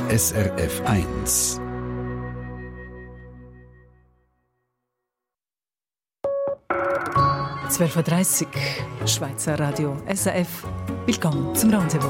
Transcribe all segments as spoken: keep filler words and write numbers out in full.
S R F eins. zwölf Uhr dreißig, Schweizer Radio S R F. Willkommen zum Rendezvous.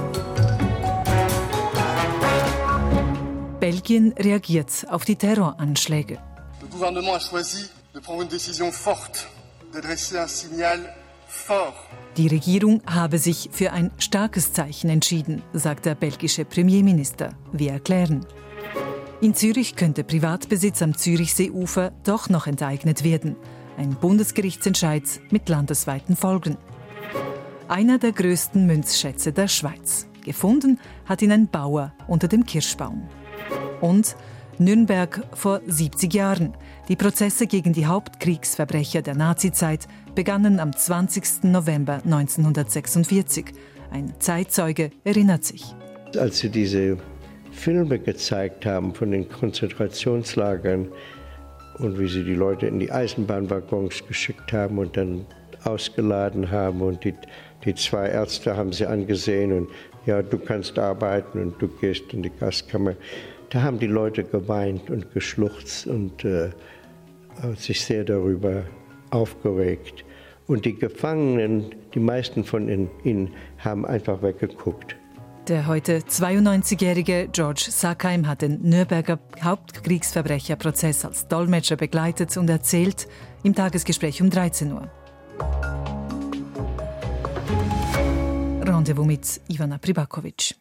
Belgien reagiert auf die Terroranschläge. Le gouvernement a choisi de prendre une décision forte, d'adresser un signal fort. Die Regierung habe sich für ein starkes Zeichen entschieden, sagt der belgische Premierminister. Wir erklären. In Zürich könnte Privatbesitz am Zürichseeufer doch noch enteignet werden. Ein Bundesgerichtsentscheid mit landesweiten Folgen. Einer der größten Münzschätze der Schweiz. Gefunden hat ihn ein Bauer unter dem Kirschbaum. Und Nürnberg vor siebzig Jahren. Die Prozesse gegen die Hauptkriegsverbrecher der Nazizeit begannen am zwanzigsten November neunzehnhundertsechsundvierzig. Ein Zeitzeuge erinnert sich. Als sie diese Filme gezeigt haben von den Konzentrationslagern und wie sie die Leute in die Eisenbahnwaggons geschickt haben und dann ausgeladen haben und die, die zwei Ärzte haben sie angesehen und ja, du kannst arbeiten und du gehst in die Gaskammer. Da haben die Leute geweint und geschluchzt und äh, sich sehr darüber aufgeregt. Und die Gefangenen, die meisten von ihnen, haben einfach weggeguckt. Der heute zweiundneunzigjährige George Sackheim hat den Nürnberger Hauptkriegsverbrecherprozess als Dolmetscher begleitet und erzählt im Tagesgespräch um dreizehn Uhr. Rendezvous mit Ivana Pribakovic.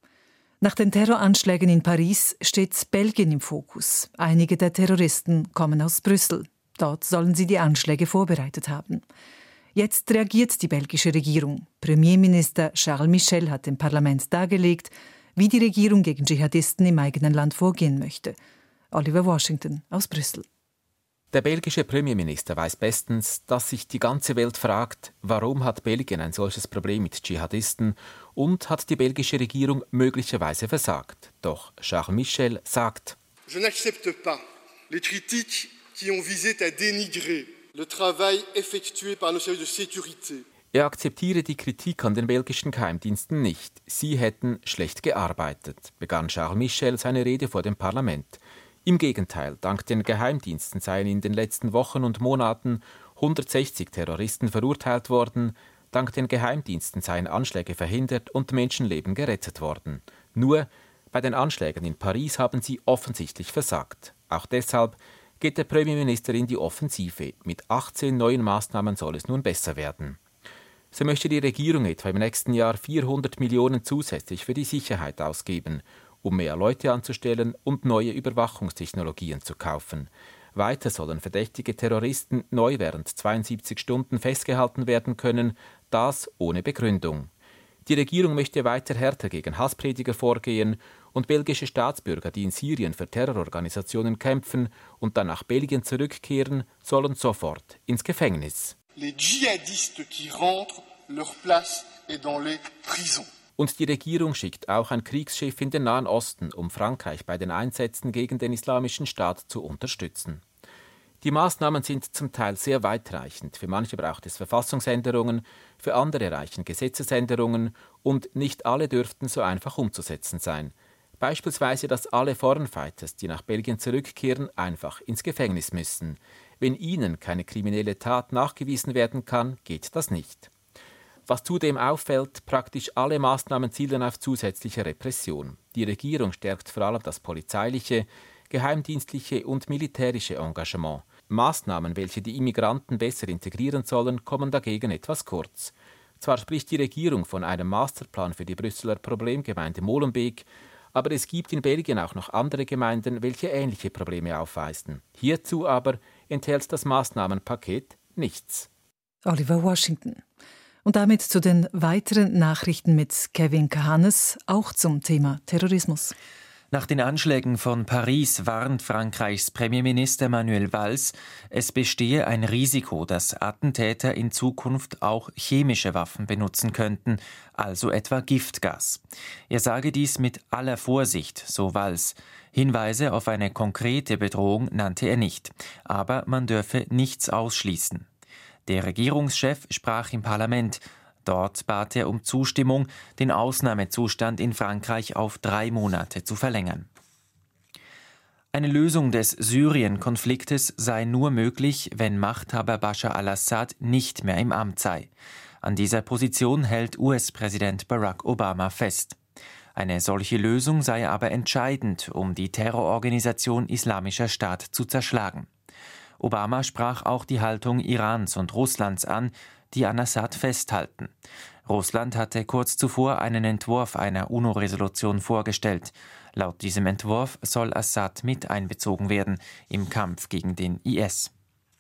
Nach den Terroranschlägen in Paris steht Belgien im Fokus. Einige der Terroristen kommen aus Brüssel. Dort sollen sie die Anschläge vorbereitet haben. Jetzt reagiert die belgische Regierung. Premierminister Charles Michel hat dem Parlament dargelegt, wie die Regierung gegen Dschihadisten im eigenen Land vorgehen möchte. Oliver Washington aus Brüssel. Der belgische Premierminister weiß bestens, dass sich die ganze Welt fragt, warum hat Belgien ein solches Problem mit Dschihadisten und hat die belgische Regierung möglicherweise versagt. Doch Charles Michel sagt: Je n'accepte pas les critiques qui ont visé à dénigrer le travail effectué par nos services de sécurité. Er akzeptiere die Kritik an den belgischen Geheimdiensten nicht. Sie hätten schlecht gearbeitet, begann Charles Michel seine Rede vor dem Parlament. Im Gegenteil, dank den Geheimdiensten seien in den letzten Wochen und Monaten hundertsechzig Terroristen verurteilt worden, dank den Geheimdiensten seien Anschläge verhindert und Menschenleben gerettet worden. Nur bei den Anschlägen in Paris haben sie offensichtlich versagt. Auch deshalb geht der Premierminister in die Offensive. Mit achtzehn neuen Maßnahmen soll es nun besser werden. So möchte die Regierung etwa im nächsten Jahr vierhundert Millionen zusätzlich für die Sicherheit ausgeben, um mehr Leute anzustellen und neue Überwachungstechnologien zu kaufen. Weiter sollen verdächtige Terroristen neu während zweiundsiebzig Stunden festgehalten werden können, das ohne Begründung. Die Regierung möchte weiter härter gegen Hassprediger vorgehen und belgische Staatsbürger, die in Syrien für Terrororganisationen kämpfen und dann nach Belgien zurückkehren, sollen sofort ins Gefängnis. Les djihadistes qui rentrent, leur place est dans les prisons. Und die Regierung schickt auch ein Kriegsschiff in den Nahen Osten, um Frankreich bei den Einsätzen gegen den Islamischen Staat zu unterstützen. Die Maßnahmen sind zum Teil sehr weitreichend. Für manche braucht es Verfassungsänderungen, für andere reichen Gesetzesänderungen und nicht alle dürften so einfach umzusetzen sein. Beispielsweise, dass alle Foreign Fighters, die nach Belgien zurückkehren, einfach ins Gefängnis müssen. Wenn ihnen keine kriminelle Tat nachgewiesen werden kann, geht das nicht. Was zudem auffällt, praktisch alle Maßnahmen zielen auf zusätzliche Repression. Die Regierung stärkt vor allem das polizeiliche, geheimdienstliche und militärische Engagement. Maßnahmen, welche die Immigranten besser integrieren sollen, kommen dagegen etwas kurz. Zwar spricht die Regierung von einem Masterplan für die Brüsseler Problemgemeinde Molenbeek, aber es gibt in Belgien auch noch andere Gemeinden, welche ähnliche Probleme aufweisen. Hierzu aber enthält das Maßnahmenpaket nichts. Oliver Washington. Und damit zu den weiteren Nachrichten mit Kevin Kahanes, auch zum Thema Terrorismus. Nach den Anschlägen von Paris warnt Frankreichs Premierminister Manuel Valls, es bestehe ein Risiko, dass Attentäter in Zukunft auch chemische Waffen benutzen könnten, also etwa Giftgas. Er sage dies mit aller Vorsicht, so Valls. Hinweise auf eine konkrete Bedrohung nannte er nicht, aber man dürfe nichts ausschließen. Der Regierungschef sprach im Parlament. Dort bat er um Zustimmung, den Ausnahmezustand in Frankreich auf drei Monate zu verlängern. Eine Lösung des Syrien-Konfliktes sei nur möglich, wenn Machthaber Bashar al-Assad nicht mehr im Amt sei. An dieser Position hält U S-Präsident Barack Obama fest. Eine solche Lösung sei aber entscheidend, um die Terrororganisation Islamischer Staat zu zerschlagen. Obama sprach auch die Haltung Irans und Russlands an, die an Assad festhalten. Russland hatte kurz zuvor einen Entwurf einer UNO-Resolution vorgestellt. Laut diesem Entwurf soll Assad mit einbezogen werden im Kampf gegen den I S.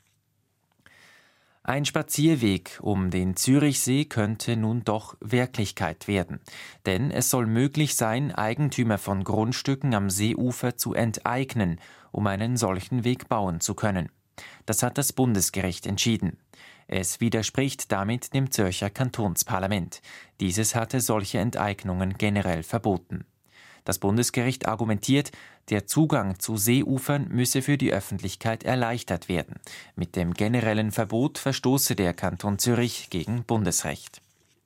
Ein Spazierweg um den Zürichsee könnte nun doch Wirklichkeit werden. Denn es soll möglich sein, Eigentümer von Grundstücken am Seeufer zu enteignen, um einen solchen Weg bauen zu können. Das hat das Bundesgericht entschieden. Es widerspricht damit dem Zürcher Kantonsparlament. Dieses hatte solche Enteignungen generell verboten. Das Bundesgericht argumentiert, der Zugang zu Seeufern müsse für die Öffentlichkeit erleichtert werden. Mit dem generellen Verbot verstoße der Kanton Zürich gegen Bundesrecht.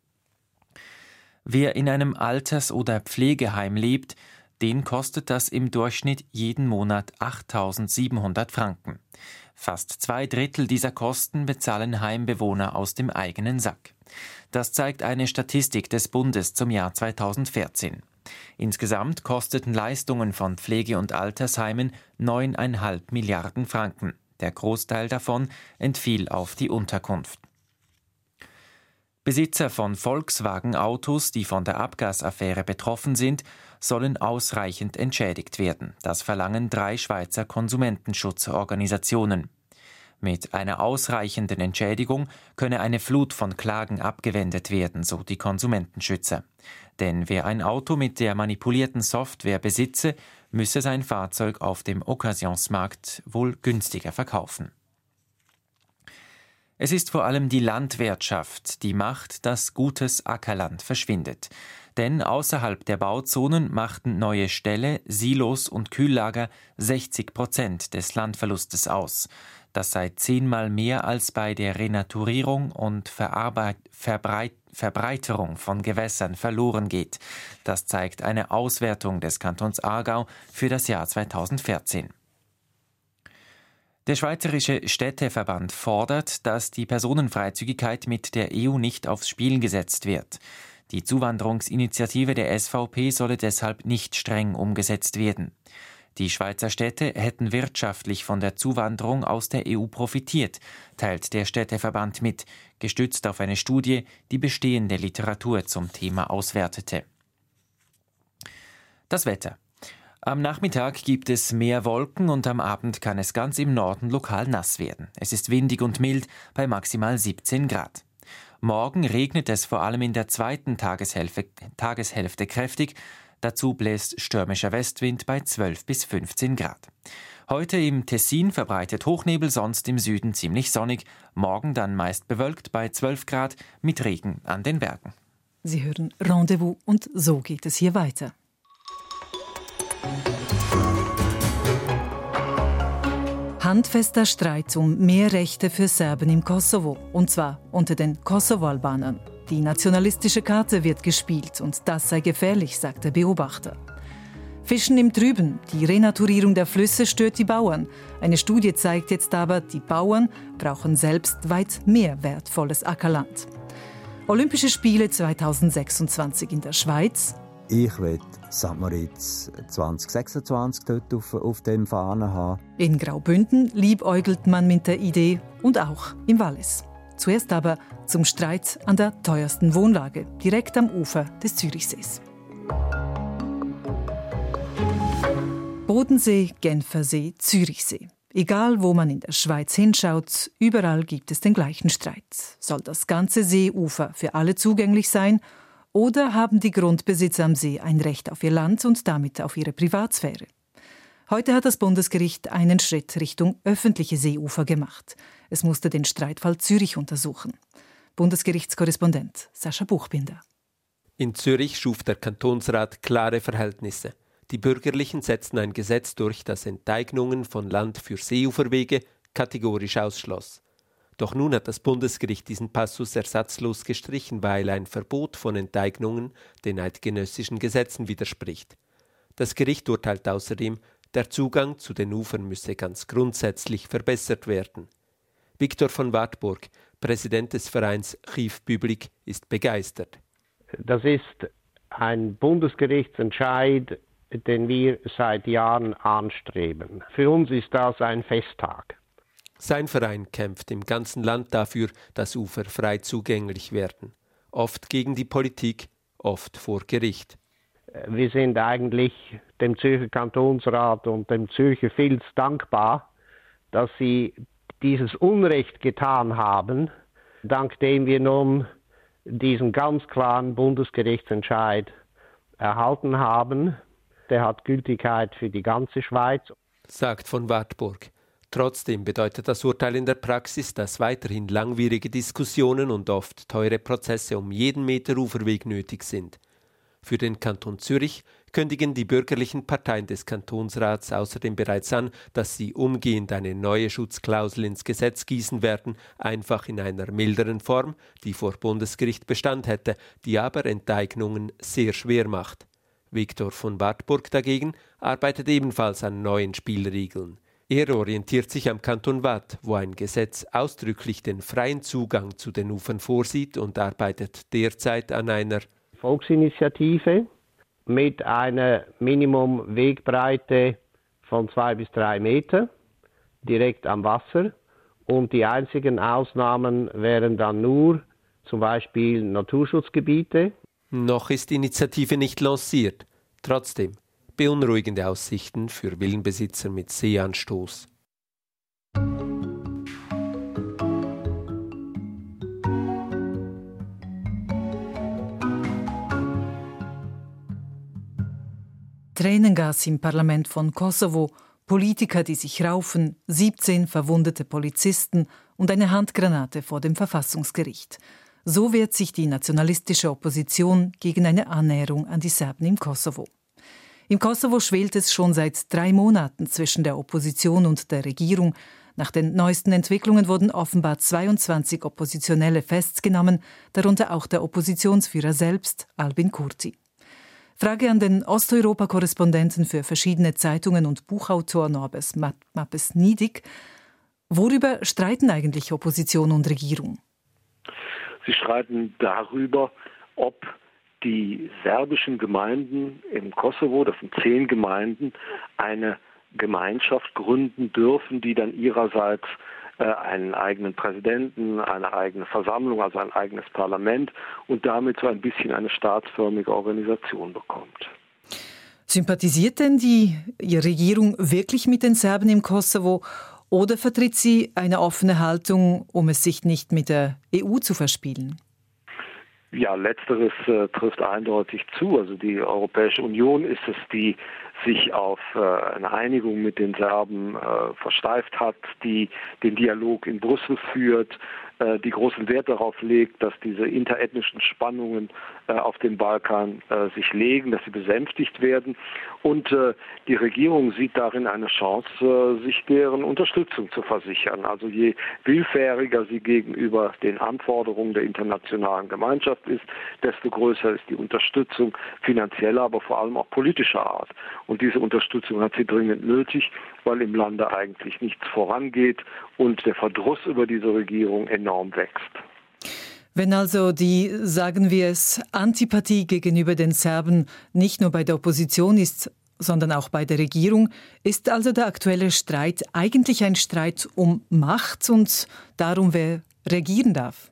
Wer in einem Alters- oder Pflegeheim lebt, den kostet das im Durchschnitt jeden Monat achttausendsiebenhundert Franken. Fast zwei Drittel dieser Kosten bezahlen Heimbewohner aus dem eigenen Sack. Das zeigt eine Statistik des Bundes zum Jahr zweitausendvierzehn. Insgesamt kosteten Leistungen von Pflege- und Altersheimen neuneinhalb Milliarden Franken. Der Großteil davon entfiel auf die Unterkunft. Besitzer von Volkswagen-Autos, die von der Abgasaffäre betroffen sind, sollen ausreichend entschädigt werden. Das verlangen drei Schweizer Konsumentenschutzorganisationen. Mit einer ausreichenden Entschädigung könne eine Flut von Klagen abgewendet werden, so die Konsumentenschützer. Denn wer ein Auto mit der manipulierten Software besitze, müsse sein Fahrzeug auf dem Occasionsmarkt wohl günstiger verkaufen. Es ist vor allem die Landwirtschaft, die macht, dass gutes Ackerland verschwindet. Denn außerhalb der Bauzonen machten neue Ställe, Silos und Kühllager sechzig Prozent des Landverlustes aus. Das sei zehnmal mehr als bei der Renaturierung und Verarbeit- Verbreit- Verbreiterung von Gewässern verloren geht. Das zeigt eine Auswertung des Kantons Aargau für das Jahr zweitausendvierzehn. Der Schweizerische Städteverband fordert, dass die Personenfreizügigkeit mit der E U nicht aufs Spiel gesetzt wird. Die Zuwanderungsinitiative der S V P solle deshalb nicht streng umgesetzt werden. Die Schweizer Städte hätten wirtschaftlich von der Zuwanderung aus der E U profitiert, teilt der Städteverband mit, gestützt auf eine Studie, die bestehende Literatur zum Thema auswertete. Das Wetter. Am Nachmittag gibt es mehr Wolken und am Abend kann es ganz im Norden lokal nass werden. Es ist windig und mild bei maximal siebzehn Grad. Morgen regnet es vor allem in der zweiten Tageshälfte, Tageshälfte kräftig. Dazu bläst stürmischer Westwind bei zwölf bis fünfzehn Grad. Heute im Tessin verbreitet Hochnebel, sonst im Süden ziemlich sonnig. Morgen dann meist bewölkt bei zwölf Grad mit Regen an den Bergen. Sie hören Rendezvous und so geht es hier weiter. Handfester Streit um mehr Rechte für Serben im Kosovo, und zwar unter den Kosovo-Albanern. Die nationalistische Karte wird gespielt und das sei gefährlich, sagt der Beobachter. Fischen im Trüben, die Renaturierung der Flüsse stört die Bauern. Eine Studie zeigt jetzt aber, die Bauern brauchen selbst weit mehr wertvolles Ackerland. Olympische Spiele zweitausendsechsundzwanzig in der Schweiz. Ich will Sankt Moritz zwanzig sechsundzwanzig dort auf, auf dem Fahnen haben. In Graubünden liebäugelt man mit der Idee und auch im Wallis. Zuerst aber zum Streit an der teuersten Wohnlage, direkt am Ufer des Zürichsees. Bodensee, Genfersee, Zürichsee. Egal, wo man in der Schweiz hinschaut, überall gibt es den gleichen Streit. Soll das ganze Seeufer für alle zugänglich sein? Oder haben die Grundbesitzer am See ein Recht auf ihr Land und damit auf ihre Privatsphäre? Heute hat das Bundesgericht einen Schritt Richtung öffentliche Seeufer gemacht. Es musste den Streitfall Zürich untersuchen. Bundesgerichtskorrespondent Sascha Buchbinder. In Zürich schuf der Kantonsrat klare Verhältnisse. Die Bürgerlichen setzten ein Gesetz durch, das Enteignungen von Land für Seeuferwege kategorisch ausschloss. Doch nun hat das Bundesgericht diesen Passus ersatzlos gestrichen, weil ein Verbot von Enteignungen den eidgenössischen Gesetzen widerspricht. Das Gericht urteilt außerdem, der Zugang zu den Ufern müsse ganz grundsätzlich verbessert werden. Viktor von Wartburg, Präsident des Vereins Chiv Public, ist begeistert. Das ist ein Bundesgerichtsentscheid, den wir seit Jahren anstreben. Für uns ist das ein Festtag. Sein Verein kämpft im ganzen Land dafür, dass Ufer frei zugänglich werden. Oft gegen die Politik, oft vor Gericht. Wir sind eigentlich dem Zürcher Kantonsrat und dem Zürcher Filz dankbar, dass sie dieses Unrecht getan haben, dank dem wir nun diesen ganz klaren Bundesgerichtsentscheid erhalten haben. Der hat Gültigkeit für die ganze Schweiz, sagt von Wartburg. Trotzdem bedeutet das Urteil in der Praxis, dass weiterhin langwierige Diskussionen und oft teure Prozesse um jeden Meter Uferweg nötig sind. Für den Kanton Zürich kündigen die bürgerlichen Parteien des Kantonsrats außerdem bereits an, dass sie umgehend eine neue Schutzklausel ins Gesetz gießen werden, einfach in einer milderen Form, die vor Bundesgericht Bestand hätte, die aber Enteignungen sehr schwer macht. Viktor von Wartburg dagegen arbeitet ebenfalls an neuen Spielregeln. Er orientiert sich am Kanton Waadt, wo ein Gesetz ausdrücklich den freien Zugang zu den Ufern vorsieht, und arbeitet derzeit an einer Volksinitiative mit einer Minimum-Wegbreite von zwei bis drei Meter direkt am Wasser. Und die einzigen Ausnahmen wären dann nur zum Beispiel Naturschutzgebiete. Noch ist die Initiative nicht lanciert. Trotzdem beunruhigende Aussichten für Villenbesitzer mit Seeanstoß. Tränengas im Parlament von Kosovo, Politiker, die sich raufen, siebzehn verwundete Polizisten und eine Handgranate vor dem Verfassungsgericht. So wehrt sich die nationalistische Opposition gegen eine Annäherung an die Serben im Kosovo. Im Kosovo schwelt es schon seit drei Monaten zwischen der Opposition und der Regierung. Nach den neuesten Entwicklungen wurden offenbar zweiundzwanzig Oppositionelle festgenommen, darunter auch der Oppositionsführer selbst, Albin Kurti. Frage an den Osteuropa-Korrespondenten für verschiedene Zeitungen und Buchautor Norbert Mappes-Niedig. Worüber streiten eigentlich Opposition und Regierung? Sie streiten darüber, ob die serbischen Gemeinden im Kosovo, das sind zehn Gemeinden, eine Gemeinschaft gründen dürfen, die dann ihrerseits äh, einen eigenen Präsidenten, eine eigene Versammlung, also ein eigenes Parlament und damit so ein bisschen eine staatsförmige Organisation bekommt. Sympathisiert denn die Regierung wirklich mit den Serben im Kosovo oder vertritt sie eine offene Haltung, um es sich nicht mit der E U zu verspielen? Ja, letzteres äh, trifft eindeutig zu. Also die Europäische Union ist es, die sich auf äh, eine Einigung mit den Serben äh, versteift hat, die den Dialog in Brüssel führt, äh, die großen Wert darauf legt, dass diese interethnischen Spannungen äh, auf dem Balkan äh, sich legen, dass sie besänftigt werden. Und äh, die Regierung sieht darin eine Chance, äh, sich deren Unterstützung zu versichern. Also je willfähriger sie gegenüber den Anforderungen der internationalen Gemeinschaft ist, desto größer ist die Unterstützung finanzieller, aber vor allem auch politischer Art. Und diese Unterstützung hat sie dringend nötig, weil im Lande eigentlich nichts vorangeht und der Verdruss über diese Regierung enorm wächst. Wenn also die, sagen wir es, Antipathie gegenüber den Serben nicht nur bei der Opposition ist, sondern auch bei der Regierung, ist also der aktuelle Streit eigentlich ein Streit um Macht und darum, wer regieren darf?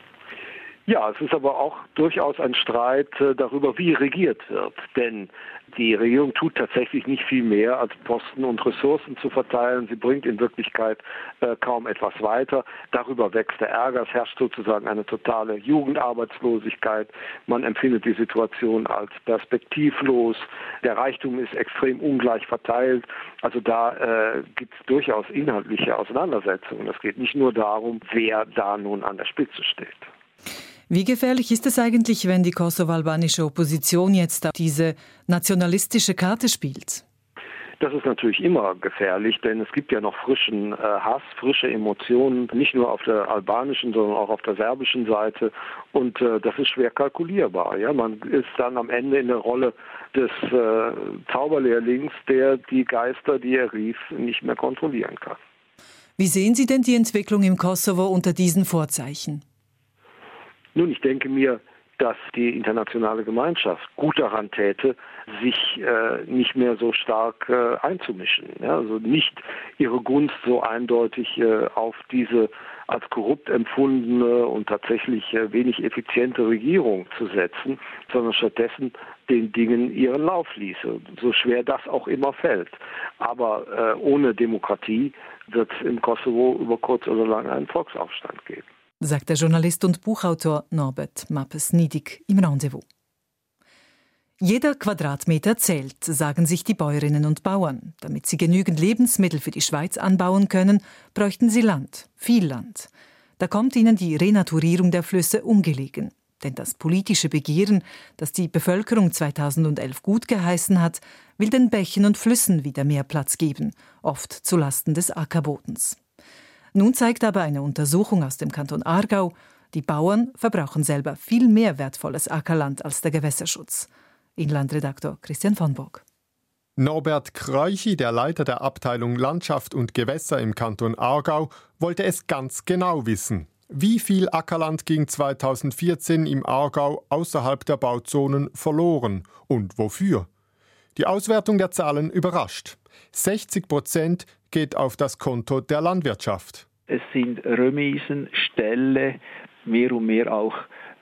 Ja, es ist aber auch durchaus ein Streit äh, darüber, wie regiert wird. Denn die Regierung tut tatsächlich nicht viel mehr, als Posten und Ressourcen zu verteilen. Sie bringt in Wirklichkeit äh, kaum etwas weiter. Darüber wächst der Ärger. Es herrscht sozusagen eine totale Jugendarbeitslosigkeit. Man empfindet die Situation als perspektivlos. Der Reichtum ist extrem ungleich verteilt. Also da äh, gibt es durchaus inhaltliche Auseinandersetzungen. Es geht nicht nur darum, wer da nun an der Spitze steht. Wie gefährlich ist es eigentlich, wenn die kosovo-albanische Opposition jetzt diese nationalistische Karte spielt? Das ist natürlich immer gefährlich, denn es gibt ja noch frischen äh, Hass, frische Emotionen, nicht nur auf der albanischen, sondern auch auf der serbischen Seite. Und äh, das ist schwer kalkulierbar. Ja? Man ist dann am Ende in der Rolle des äh, Zauberlehrlings, der die Geister, die er rief, nicht mehr kontrollieren kann. Wie sehen Sie denn die Entwicklung im Kosovo unter diesen Vorzeichen? Nun, ich denke mir, dass die internationale Gemeinschaft gut daran täte, sich äh, nicht mehr so stark äh, einzumischen. Ja? Also nicht ihre Gunst so eindeutig äh, auf diese als korrupt empfundene und tatsächlich äh, wenig effiziente Regierung zu setzen, sondern stattdessen den Dingen ihren Lauf ließe, so schwer das auch immer fällt. Aber äh, ohne Demokratie wird es im Kosovo über kurz oder lang einen Volksaufstand geben, sagt der Journalist und Buchautor Norbert Mappes-Niedig im Rendezvous. Jeder Quadratmeter zählt, sagen sich die Bäuerinnen und Bauern. Damit sie genügend Lebensmittel für die Schweiz anbauen können, bräuchten sie Land, viel Land. Da kommt ihnen die Renaturierung der Flüsse ungelegen. Denn das politische Begehren, das die Bevölkerung zweitausendelf gutgeheißen hat, will den Bächen und Flüssen wieder mehr Platz geben, oft zulasten des Ackerbodens. Nun zeigt aber eine Untersuchung aus dem Kanton Aargau, die Bauern verbrauchen selber viel mehr wertvolles Ackerland als der Gewässerschutz. Inlandredaktor Christian von Bock. Norbert Kreuchi, der Leiter der Abteilung Landschaft und Gewässer im Kanton Aargau, wollte es ganz genau wissen. Wie viel Ackerland ging zweitausendvierzehn im Aargau außerhalb der Bauzonen verloren und wofür? Die Auswertung der Zahlen überrascht. sechzig Prozent geht auf das Konto der Landwirtschaft. Es sind Remeisen, Ställe, mehr und mehr auch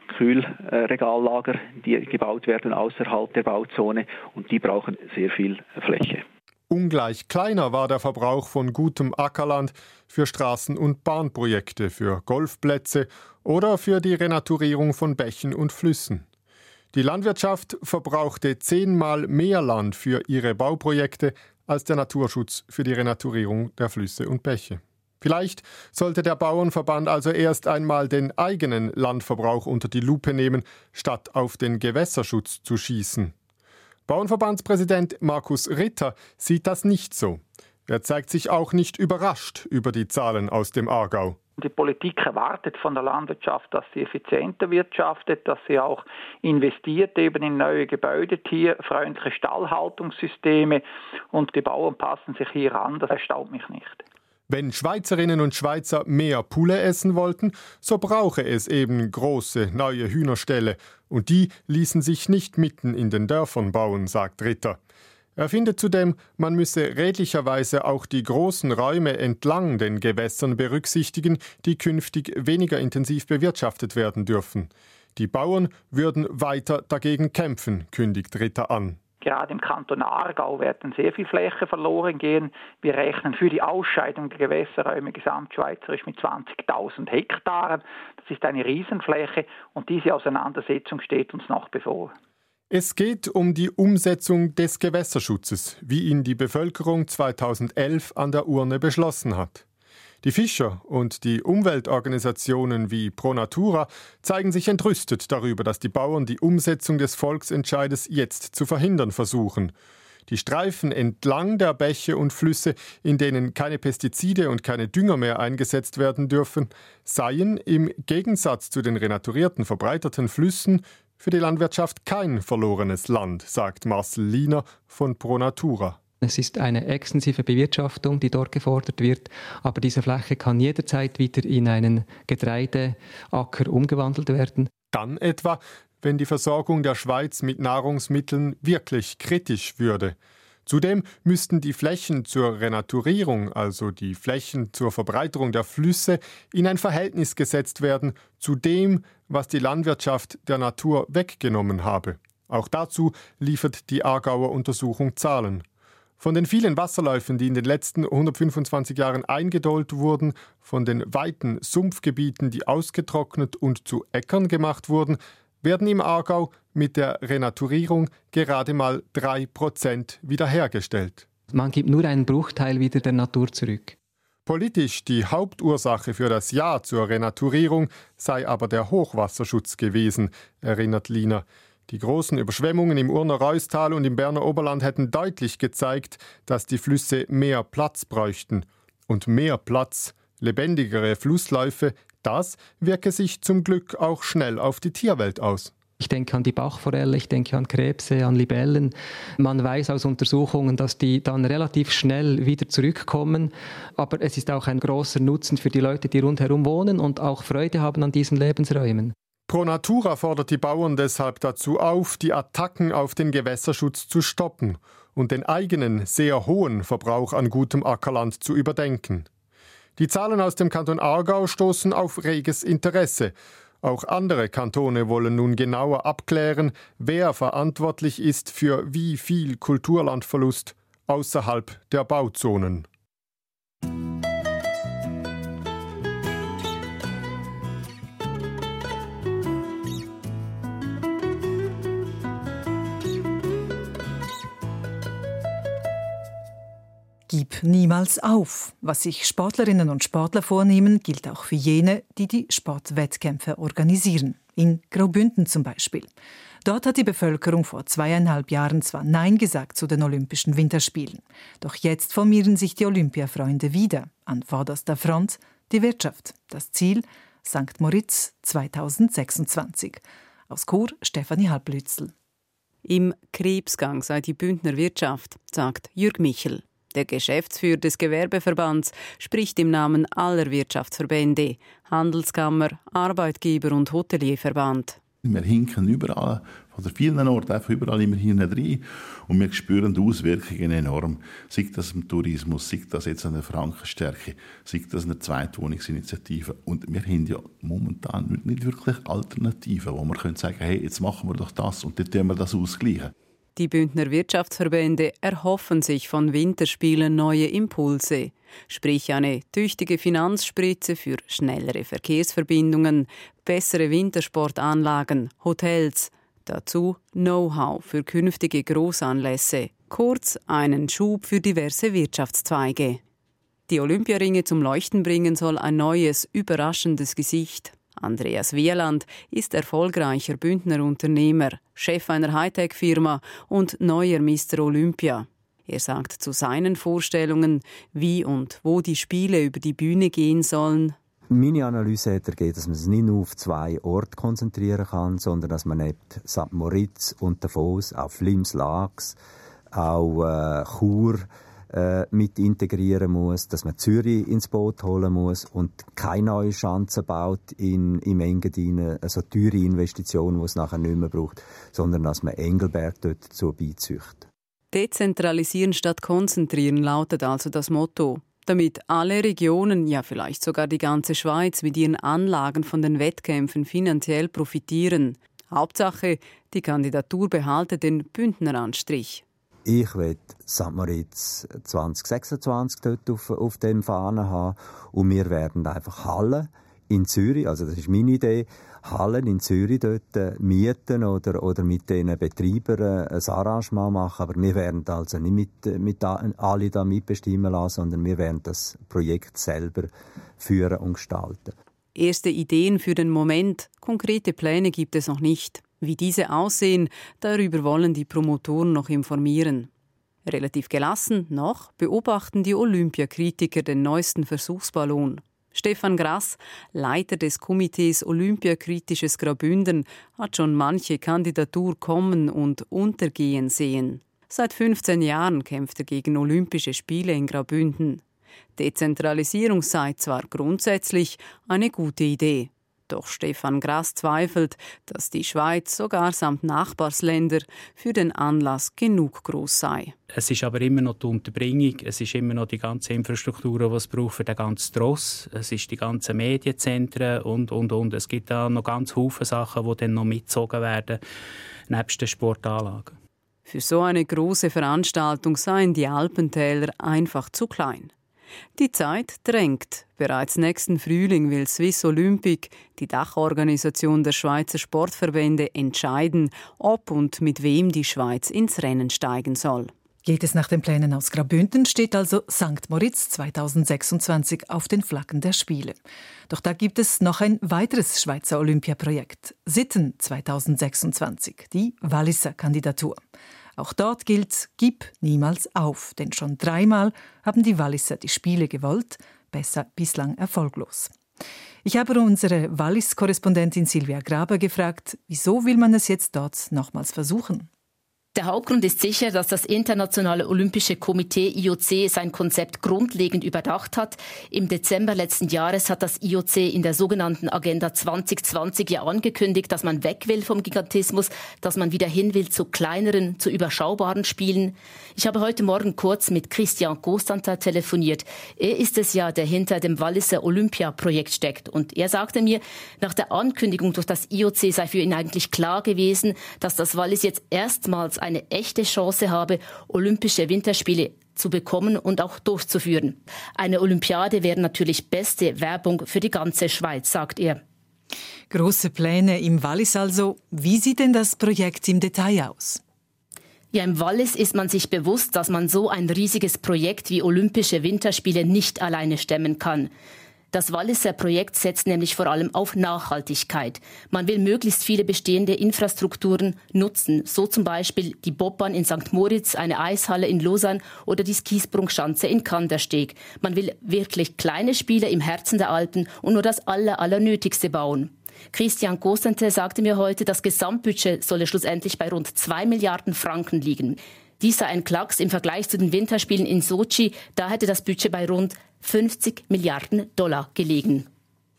Kühlregallager, die gebaut werden außerhalb der Bauzone und die brauchen sehr viel Fläche. Ungleich kleiner war der Verbrauch von gutem Ackerland für Straßen- und Bahnprojekte, für Golfplätze oder für die Renaturierung von Bächen und Flüssen. Die Landwirtschaft verbrauchte zehnmal mehr Land für ihre Bauprojekte als der Naturschutz für die Renaturierung der Flüsse und Bäche. Vielleicht sollte der Bauernverband also erst einmal den eigenen Landverbrauch unter die Lupe nehmen, statt auf den Gewässerschutz zu schießen. Bauernverbandspräsident Markus Ritter sieht das nicht so. Er zeigt sich auch nicht überrascht über die Zahlen aus dem Aargau. Die Politik erwartet von der Landwirtschaft, dass sie effizienter wirtschaftet, dass sie auch investiert eben in neue Gebäude, tierfreundliche Stallhaltungssysteme und die Bauern passen sich hier an. Das erstaunt mich nicht. Wenn Schweizerinnen und Schweizer mehr Poulet essen wollten, so brauche es eben große, neue Hühnerställe. Und die ließen sich nicht mitten in den Dörfern bauen, sagt Ritter. Er findet zudem, man müsse redlicherweise auch die großen Räume entlang den Gewässern berücksichtigen, die künftig weniger intensiv bewirtschaftet werden dürfen. Die Bauern würden weiter dagegen kämpfen, kündigt Ritter an. Gerade im Kanton Aargau werden sehr viel Fläche verloren gehen. Wir rechnen für die Ausscheidung der Gewässerräume gesamtschweizerisch mit zwanzigtausend Hektaren. Das ist eine Riesenfläche und diese Auseinandersetzung steht uns noch bevor. Es geht um die Umsetzung des Gewässerschutzes, wie ihn die Bevölkerung zweitausendelf an der Urne beschlossen hat. Die Fischer und die Umweltorganisationen wie Pro Natura zeigen sich entrüstet darüber, dass die Bauern die Umsetzung des Volksentscheides jetzt zu verhindern versuchen. Die Streifen entlang der Bäche und Flüsse, in denen keine Pestizide und keine Dünger mehr eingesetzt werden dürfen, seien im Gegensatz zu den renaturierten, verbreiterten Flüssen für die Landwirtschaft kein verlorenes Land, sagt Marcel Liener von Pro Natura. Es ist eine extensive Bewirtschaftung, die dort gefordert wird, aber diese Fläche kann jederzeit wieder in einen Getreideacker umgewandelt werden. Dann etwa, wenn die Versorgung der Schweiz mit Nahrungsmitteln wirklich kritisch würde. Zudem müssten die Flächen zur Renaturierung, also die Flächen zur Verbreiterung der Flüsse, in ein Verhältnis gesetzt werden zu dem, was die Landwirtschaft der Natur weggenommen habe. Auch dazu liefert die Aargauer Untersuchung Zahlen. Von den vielen Wasserläufen, die in den letzten hundertfünfundzwanzig Jahren eingedollt wurden, von den weiten Sumpfgebieten, die ausgetrocknet und zu Äckern gemacht wurden, werden im Aargau mit der Renaturierung gerade mal drei Prozent wiederhergestellt. Man gibt nur einen Bruchteil wieder der Natur zurück. Politisch die Hauptursache für das Ja zur Renaturierung sei aber der Hochwasserschutz gewesen, erinnert Liener. Die großen Überschwemmungen im Urner Reusstal und im Berner Oberland hätten deutlich gezeigt, dass die Flüsse mehr Platz bräuchten. Und mehr Platz, lebendigere Flussläufe, das wirke sich zum Glück auch schnell auf die Tierwelt aus. Ich denke an die Bachforelle, ich denke an Krebse, an Libellen. Man weiß aus Untersuchungen, dass die dann relativ schnell wieder zurückkommen. Aber es ist auch ein großer Nutzen für die Leute, die rundherum wohnen und auch Freude haben an diesen Lebensräumen. Pro Natura fordert die Bauern deshalb dazu auf, die Attacken auf den Gewässerschutz zu stoppen und den eigenen, sehr hohen Verbrauch an gutem Ackerland zu überdenken. Die Zahlen aus dem Kanton Aargau stoßen auf reges Interesse. Auch andere Kantone wollen nun genauer abklären, wer verantwortlich ist für wie viel Kulturlandverlust außerhalb der Bauzonen. Gib niemals auf. Was sich Sportlerinnen und Sportler vornehmen, gilt auch für jene, die die Sportwettkämpfe organisieren. In Graubünden zum Beispiel. Dort hat die Bevölkerung vor zweieinhalb Jahren zwar Nein gesagt zu den Olympischen Winterspielen. Doch jetzt formieren sich die Olympiafreunde wieder. An vorderster Front die Wirtschaft. Das Ziel Sankt Moritz zweitausendsechsundzwanzig. Aus Chur Stefanie Halblützel. Im Krebsgang sei die Bündner Wirtschaft, sagt Jürg Michel. Der Geschäftsführer des Gewerbeverbands spricht im Namen aller Wirtschaftsverbände, Handelskammer, Arbeitgeber- und Hotelierverband. Wir hinken überall, oder vielen Orten, einfach überall immer hinten rein. Und wir spüren die Auswirkungen enorm. Sei das im Tourismus, sei das jetzt an der Frankenstärke, sei das eine Zweitwohnungsinitiative. Und wir haben ja momentan nicht, nicht wirklich Alternativen, wo man sagen können, hey, jetzt machen wir doch das und dann tun wir das ausgleichen. Die Bündner Wirtschaftsverbände erhoffen sich von Winterspielen neue Impulse, sprich eine tüchtige Finanzspritze für schnellere Verkehrsverbindungen, bessere Wintersportanlagen, Hotels, dazu Know-how für künftige Grossanlässe, kurz einen Schub für diverse Wirtschaftszweige. Die Olympiaringe zum Leuchten bringen soll ein neues, überraschendes Gesicht. Andreas Wieland ist erfolgreicher Bündner Unternehmer, Chef einer Hightech-Firma und neuer Mister Olympia. Er sagt zu seinen Vorstellungen, wie und wo die Spiele über die Bühne gehen sollen. Meine Analyse hat ergeben, dass man es nicht nur auf zwei Orte konzentrieren kann, sondern dass man neben Sankt Moritz und Davos auch Flims Laax, auch äh, Chur äh, mit integrieren muss, dass man Zürich ins Boot holen muss und keine neue Schanze baut in, im Engadin, also teure Investitionen, die es nachher nicht mehr braucht, sondern dass man Engelberg dort dazu beizücht. Dezentralisieren statt konzentrieren lautet also das Motto. Damit alle Regionen, ja vielleicht sogar die ganze Schweiz mit ihren Anlagen von den Wettkämpfen finanziell profitieren. Hauptsache, die Kandidatur behalte den Bündner Anstrich. Ich will Sankt Moritz zwanzig sechsundzwanzig dort auf, auf dem Fahnen haben und wir werden einfach Hallen in Zürich, also das ist meine Idee, Hallen in Zürich dort mieten oder, oder mit den Betreibern ein Arrangement machen, aber wir werden also nicht mit, mit alle da mitbestimmen lassen, sondern wir werden das Projekt selber führen und gestalten. Erste Ideen für den Moment, konkrete Pläne gibt es noch nicht. Wie diese aussehen, darüber wollen die Promotoren noch informieren. Relativ gelassen noch beobachten die Olympiakritiker den neuesten Versuchsballon. Stefan Grass, Leiter des Komitees Olympiakritisches Graubünden, hat schon manche Kandidatur kommen und untergehen sehen. Seit fünfzehn Jahren kämpft er gegen Olympische Spiele in Graubünden. Dezentralisierung sei zwar grundsätzlich eine gute Idee. Doch Stefan Grass zweifelt, dass die Schweiz sogar samt Nachbarsländer für den Anlass genug groß sei. Es ist aber immer noch die Unterbringung, es ist immer noch die ganze Infrastruktur, die es braucht für den ganzen Tross. Es ist die ganzen Medienzentren und, und, und. Es gibt da noch ganz viele Sachen, die dann noch mitgezogen werden, nebst den Sportanlagen. Für so eine große Veranstaltung seien die Alpentäler einfach zu klein. Die Zeit drängt. Bereits nächsten Frühling will Swiss Olympic, die Dachorganisation der Schweizer Sportverbände, entscheiden, ob und mit wem die Schweiz ins Rennen steigen soll. Geht es nach den Plänen aus Graubünden, steht also Sankt Moritz zweitausendsechsundzwanzig auf den Flaggen der Spiele. Doch da gibt es noch ein weiteres Schweizer Olympiaprojekt, Sitten zweitausendsechsundzwanzig, die Walliser Kandidatur. Auch dort gilt, gib niemals auf, denn schon dreimal haben die Walliser die Spiele gewollt, besser bislang erfolglos. Ich habe unsere Wallis-Korrespondentin Silvia Graber gefragt, wieso will man es jetzt dort nochmals versuchen? Der Hauptgrund ist sicher, dass das Internationale Olympische Komitee I O C sein Konzept grundlegend überdacht hat. Im Dezember letzten Jahres hat das I O C in der sogenannten Agenda zwanzig zwanzig ja angekündigt, dass man weg will vom Gigantismus, dass man wieder hin will zu kleineren, zu überschaubaren Spielen. Ich habe heute Morgen kurz mit Christian Constantin telefoniert. Er ist es ja, der hinter dem Walliser Olympia-Projekt steckt. Und er sagte mir, nach der Ankündigung durch das I O C sei für ihn eigentlich klar gewesen, dass das Wallis jetzt erstmals eine echte Chance habe, Olympische Winterspiele zu bekommen und auch durchzuführen. Eine Olympiade wäre natürlich beste Werbung für die ganze Schweiz, sagt er. Große Pläne im Wallis also. Wie sieht denn das Projekt im Detail aus? Ja, im Wallis ist man sich bewusst, dass man so ein riesiges Projekt wie Olympische Winterspiele nicht alleine stemmen kann. Das Walliser Projekt setzt nämlich vor allem auf Nachhaltigkeit. Man will möglichst viele bestehende Infrastrukturen nutzen, so zum Beispiel die Bobbahn in Sankt Moritz, eine Eishalle in Lausanne oder die Skisprungschanze in Kandersteg. Man will wirklich kleine Spiele im Herzen der Alpen und nur das Aller, Allernötigste bauen. Christian Constantin sagte mir heute, das Gesamtbudget solle schlussendlich bei rund zwei Milliarden Franken liegen. Dies sei ein Klacks im Vergleich zu den Winterspielen in Sochi. Da hätte das Budget bei rund fünfzig Milliarden Dollar gelegen.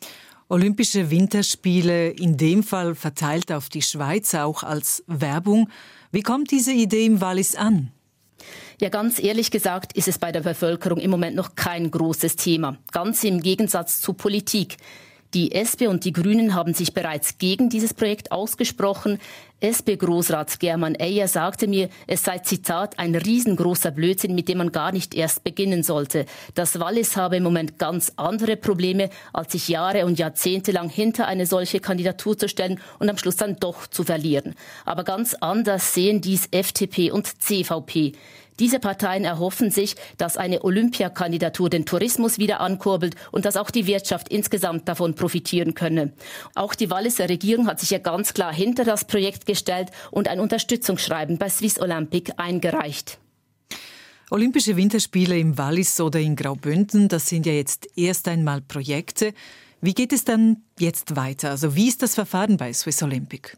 Olympische Winterspiele, in dem Fall verteilt auf die Schweiz, auch als Werbung. Wie kommt diese Idee im Wallis an? Ja, ganz ehrlich gesagt ist es bei der Bevölkerung im Moment noch kein großes Thema. Ganz im Gegensatz zur Politik. Die S P und die Grünen haben sich bereits gegen dieses Projekt ausgesprochen. S P-Großrat German Eyer sagte mir, es sei, Zitat, ein riesengroßer Blödsinn, mit dem man gar nicht erst beginnen sollte. Das Wallis habe im Moment ganz andere Probleme, als sich Jahre und Jahrzehnte lang hinter eine solche Kandidatur zu stellen und am Schluss dann doch zu verlieren. Aber ganz anders sehen dies F D P und C V P. Diese Parteien erhoffen sich, dass eine Olympiakandidatur den Tourismus wieder ankurbelt und dass auch die Wirtschaft insgesamt davon profitieren könne. Auch die Walliser Regierung hat sich ja ganz klar hinter das Projekt gestellt und ein Unterstützungsschreiben bei Swiss Olympic eingereicht. Olympische Winterspiele im Wallis oder in Graubünden, das sind ja jetzt erst einmal Projekte. Wie geht es dann jetzt weiter? Also wie ist das Verfahren bei Swiss Olympic?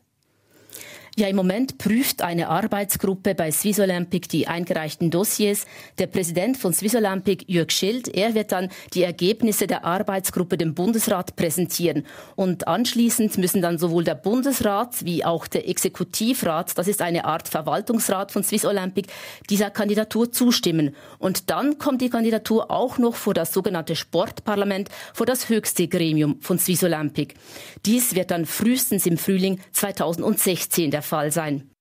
Ja, im Moment prüft eine Arbeitsgruppe bei Swiss Olympic die eingereichten Dossiers. Der Präsident von Swiss Olympic, Jürg Schild, er wird dann die Ergebnisse der Arbeitsgruppe dem Bundesrat präsentieren. Und anschließend müssen dann sowohl der Bundesrat wie auch der Exekutivrat, das ist eine Art Verwaltungsrat von Swiss Olympic, dieser Kandidatur zustimmen. Und dann kommt die Kandidatur auch noch vor das sogenannte Sportparlament, vor das höchste Gremium von Swiss Olympic. Dies wird dann frühestens im Frühling zweitausendsechzehn der Fall sein.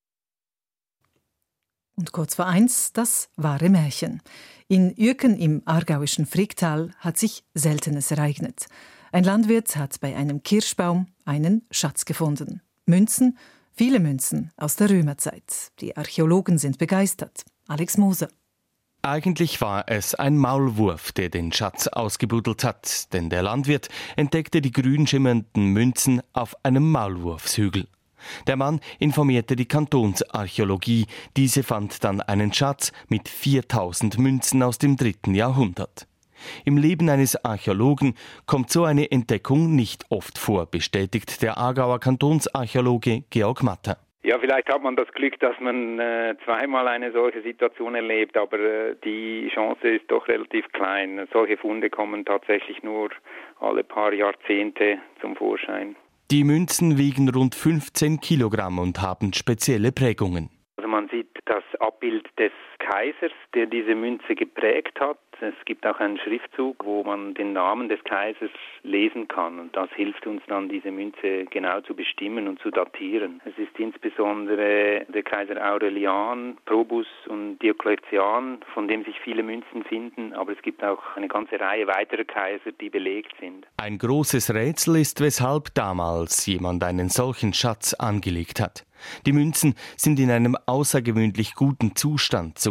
Und kurz vor eins das wahre Märchen. In Uerken im aargauischen Fricktal hat sich Seltenes ereignet. Ein Landwirt hat bei einem Kirschbaum einen Schatz gefunden. Münzen, viele Münzen aus der Römerzeit. Die Archäologen sind begeistert. Alex Moser. Eigentlich war es ein Maulwurf, der den Schatz ausgebuddelt hat, denn der Landwirt entdeckte die grün schimmernden Münzen auf einem Maulwurfshügel. Der Mann informierte die Kantonsarchäologie. Diese fand dann einen Schatz mit viertausend Münzen aus dem dritten Jahrhundert. Im Leben eines Archäologen kommt so eine Entdeckung nicht oft vor, bestätigt der Aargauer Kantonsarchäologe Georg Matter. Ja, vielleicht hat man das Glück, dass man äh, zweimal eine solche Situation erlebt, aber äh, die Chance ist doch relativ klein. Solche Funde kommen tatsächlich nur alle paar Jahrzehnte zum Vorschein. Die Münzen wiegen rund fünfzehn Kilogramm und haben spezielle Prägungen. Also man sieht das Abbild des Kaisers, der diese Münze geprägt hat. Es gibt auch einen Schriftzug, wo man den Namen des Kaisers lesen kann. Und das hilft uns dann, diese Münze genau zu bestimmen und zu datieren. Es ist insbesondere der Kaiser Aurelian, Probus und Diokletian, von dem sich viele Münzen finden. Aber es gibt auch eine ganze Reihe weiterer Kaiser, die belegt sind. Ein großes Rätsel ist, weshalb damals jemand einen solchen Schatz angelegt hat. Die Münzen sind in einem außergewöhnlich guten Zustand. Sogar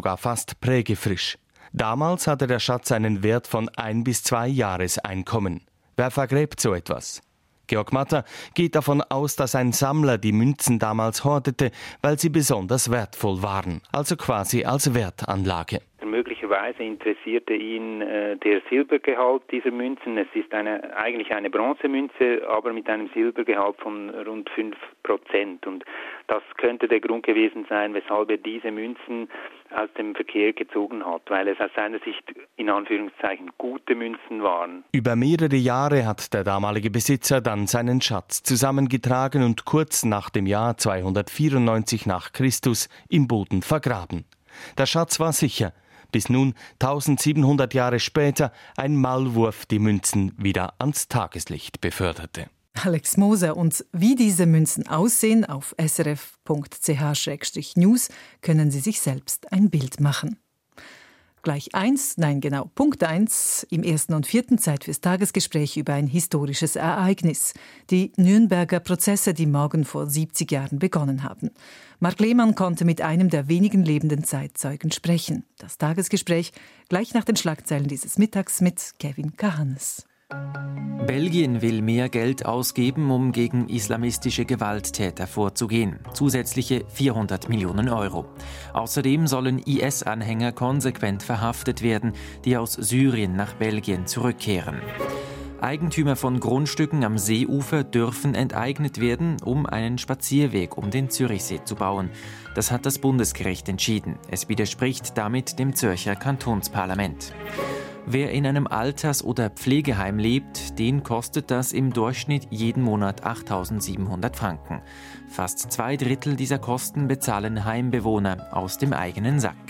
sogar fast prägefrisch. Damals hatte der Schatz einen Wert von ein bis zwei Jahreseinkommen. Wer vergräbt so etwas? Georg Matter geht davon aus, dass ein Sammler die Münzen damals hortete, weil sie besonders wertvoll waren, also quasi als Wertanlage. Möglicherweise interessierte ihn äh, der Silbergehalt dieser Münzen. Es ist eine, eigentlich eine Bronzemünze, aber mit einem Silbergehalt von rund fünf Prozent. Und das könnte der Grund gewesen sein, weshalb er diese Münzen aus dem Verkehr gezogen hat, weil es aus seiner Sicht in Anführungszeichen gute Münzen waren. Über mehrere Jahre hat der damalige Besitzer dann seinen Schatz zusammengetragen und kurz nach dem Jahr zweihundertvierundneunzig nach Christus im Boden vergraben. Der Schatz war sicher, bis nun, tausendsiebenhundert Jahre später, ein Maulwurf die Münzen wieder ans Tageslicht beförderte. Alex Moser, und wie diese Münzen aussehen, auf s r f punkt c h slash news können Sie sich selbst ein Bild machen. Gleich eins, nein genau, Punkt eins, im ersten und vierten Zeit fürs Tagesgespräch über ein historisches Ereignis. Die Nürnberger Prozesse, die morgen vor siebzig Jahren begonnen haben. Marc Lehmann konnte mit einem der wenigen lebenden Zeitzeugen sprechen. Das Tagesgespräch gleich nach den Schlagzeilen dieses Mittags mit Kevin Kahannes. Belgien will mehr Geld ausgeben, um gegen islamistische Gewalttäter vorzugehen. Zusätzliche vierhundert Millionen Euro. Außerdem sollen I S-Anhänger konsequent verhaftet werden, die aus Syrien nach Belgien zurückkehren. Eigentümer von Grundstücken am Seeufer dürfen enteignet werden, um einen Spazierweg um den Zürichsee zu bauen. Das hat das Bundesgericht entschieden. Es widerspricht damit dem Zürcher Kantonsparlament. Wer in einem Alters- oder Pflegeheim lebt, den kostet das im Durchschnitt jeden Monat achttausendsiebenhundert Franken. Fast zwei Drittel dieser Kosten bezahlen Heimbewohner aus dem eigenen Sack.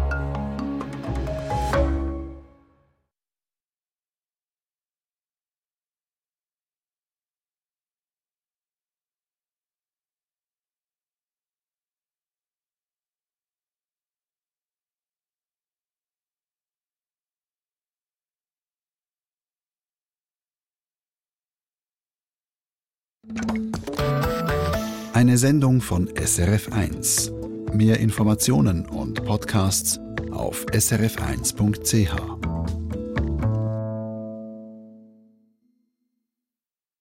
Eine Sendung von S R F eins. Mehr Informationen und Podcasts auf s r f eins punkt c h.